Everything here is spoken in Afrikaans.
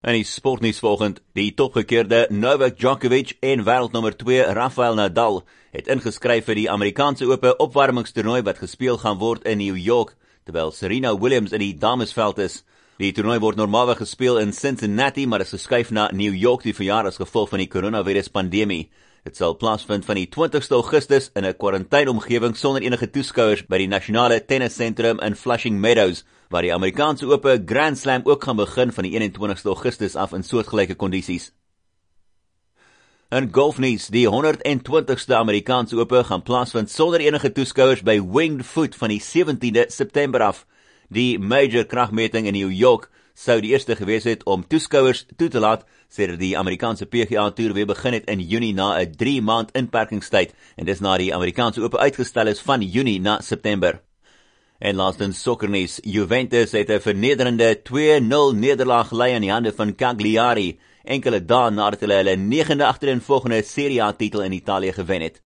In die sportnuus volgend, die topgekeerde Novak Djokovic en wêreldnommer 2 Rafael Nadal het ingeskryf vir die Amerikaanse Ope opwarmingstoernooi wat gespeel gaan word in New York, terwyl Serena Williams in die damesveld is. Die toernooi word normaalweg gespeel in Cincinnati, maar is geskuif na New York die verjaar as gevolg van die coronavirus-pandemie. Dit sal plaasvind van die 20ste Augustus in 'n kwarantyneomgewing sonder enige toeskouers by die nasionale tennissentrum in Flushing Meadows, waar die Amerikaanse Ope Grand Slam ook gaan begin van die 21ste Augustus af in soortgelyke kondisies. In golfnuus, die 120ste Amerikaanse Ope gaan plaasvind sonder enige toeskouers by Winged Foot van die 17de September af. Die major kragmeting in New York sou die eerste gewees het om toeskouers toe te laat, sedert die Amerikaanse PGA-toer weer begin het in Junie na 'n 3-maand inperkingstyd, en dis na die Amerikaanse Ope uitgestel is van Junie na September. En laastens sokkernuus, Juventus het 'n vernederende 2-0 nederlaag gelei in die hande van Cagliari, enkele dae nadat hulle 9de agtereenvolgende Serie A titel in Italië gewen het.